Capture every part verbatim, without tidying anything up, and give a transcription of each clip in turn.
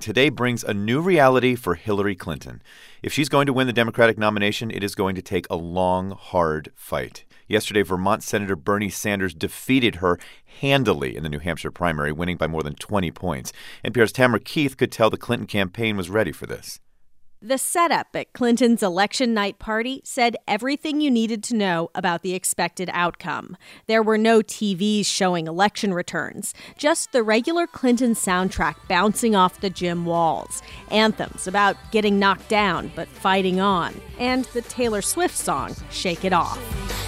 and today brings a new reality for Hillary Clinton. If she's going to win the Democratic nomination, it is going to take a long, hard fight. Yesterday, Vermont Senator Bernie Sanders defeated her handily in the New Hampshire primary, winning by more than twenty points. N P R's Tamara Keith could tell the Clinton campaign was ready for this. The setup at Clinton's election night party said everything you needed to know about the expected outcome. There were no T Vs showing election returns, just the regular Clinton soundtrack bouncing off the gym walls, anthems about getting knocked down but fighting on, and the Taylor Swift song, Shake It Off.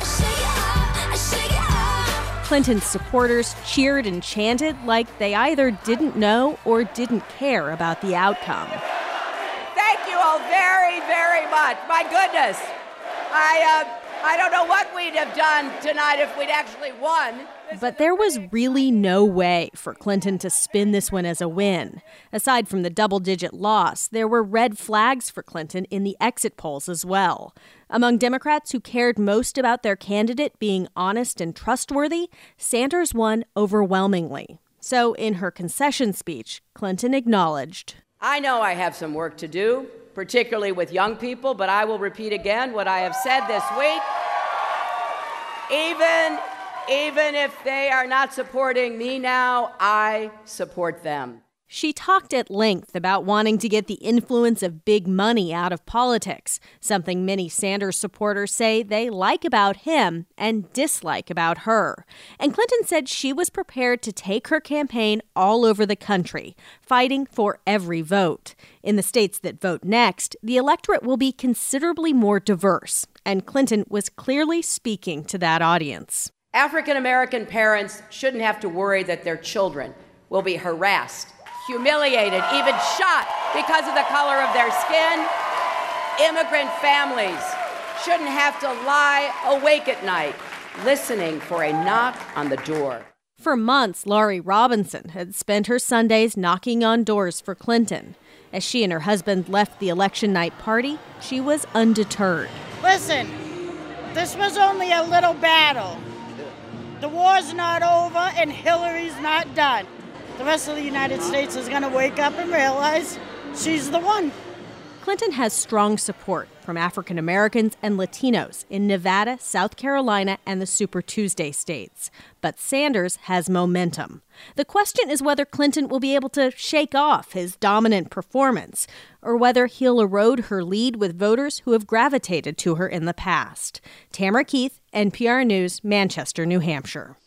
Clinton's supporters cheered and chanted like they either didn't know or didn't care about the outcome. Thank you all very, very much. My goodness. I uh, I don't know what we'd have done tonight if we'd actually won. But there was really no way for Clinton to spin this one as a win. Aside from the double-digit loss, there were red flags for Clinton in the exit polls as well. Among Democrats who cared most about their candidate being honest and trustworthy, Sanders won overwhelmingly. So in her concession speech, Clinton acknowledged, I know I have some work to do, particularly with young people, but I will repeat again what I have said this week. Even, even if they are not supporting me now, I support them. She talked at length about wanting to get the influence of big money out of politics, something many Sanders supporters say they like about him and dislike about her. And Clinton said she was prepared to take her campaign all over the country, fighting for every vote. In the states that vote next, the electorate will be considerably more diverse, and Clinton was clearly speaking to that audience. African American parents shouldn't have to worry that their children will be harassed, humiliated, even shot because of the color of their skin. Immigrant families shouldn't have to lie awake at night listening for a knock on the door. For months, Laurie Robinson had spent her Sundays knocking on doors for Clinton. As she and her husband left the election night party, she was undeterred. Listen, this was only a little battle. The war's not over and Hillary's not done. The rest of the United States is going to wake up and realize she's the one. Clinton has strong support from African Americans and Latinos in Nevada, South Carolina, and the Super Tuesday states. But Sanders has momentum. The question is whether Clinton will be able to shake off his dominant performance, or whether he'll erode her lead with voters who have gravitated to her in the past. Tamara Keith, N P R News, Manchester, New Hampshire.